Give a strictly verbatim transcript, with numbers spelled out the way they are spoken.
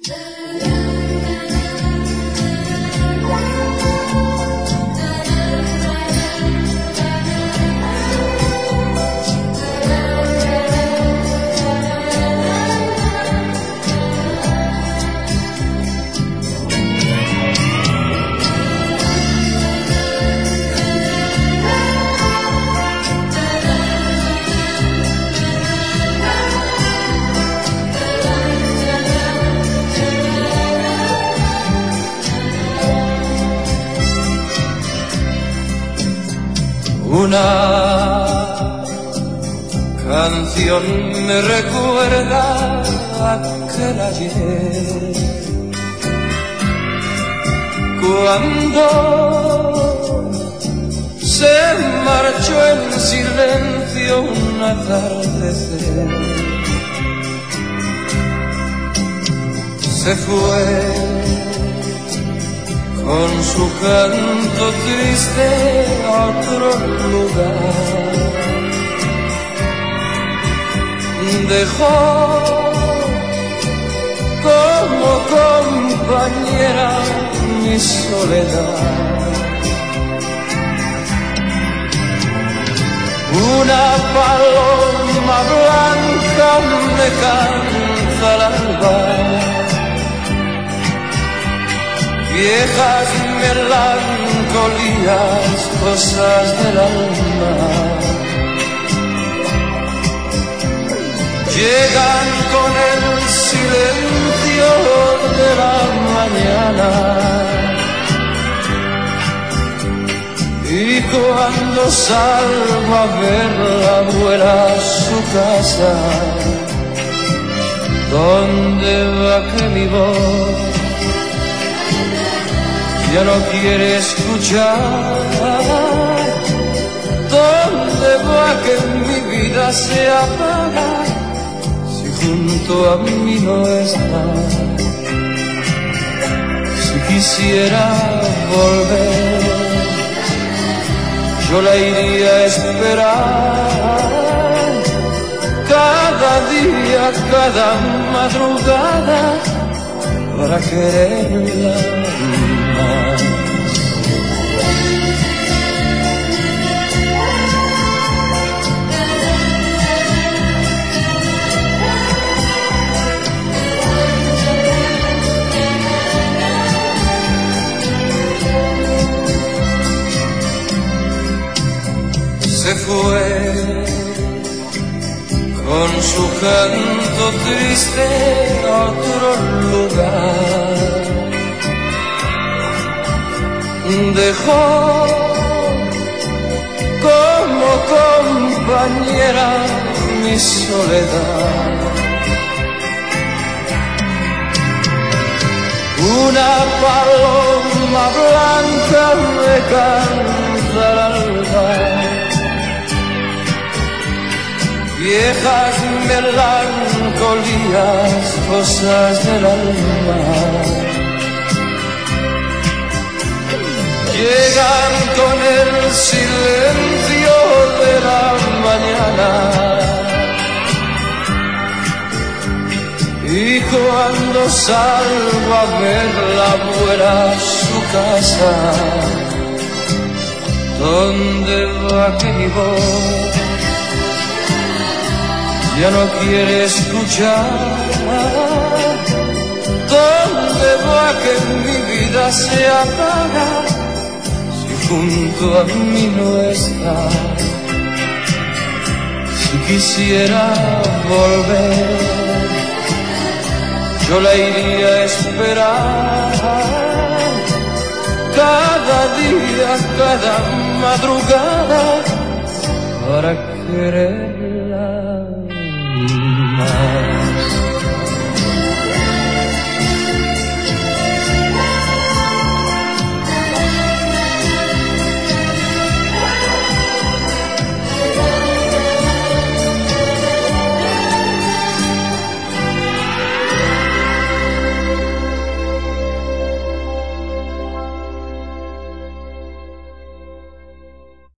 Una canción me recuerda aquel ayer, cuando se marchó en silencio un atardecer. Se fue con su canto triste a otro lugar. Dejó como compañera mi soledad. Una paloma blanca me canta al alba, viejas melancolías, cosas del alma, llegan con el silencio de la mañana, y cuando salgo a verla vuela a su casa. ¿Dónde va que mi voz ya no quiere escuchar? ¿Dónde va que mi vida se apaga si junto a mí no está? Si quisiera volver, yo la iría a esperar cada día, cada madrugada, para quererla más. Se fue con su canto triste a otro lugar. Dejó como compañera mi soledad. Una paloma blanca me canta al alba, viejas melancolías, cosas del alma, llegan con el silencio de la mañana, y cuando salgo a verla vuela a su casa. ¿Dónde va que mi voz ya no quiere escuchar? ¿Dónde va que mi vida se apaga si junto a mí no está? Si quisiera volver, yo la iría a esperar cada día, cada madrugada, para querer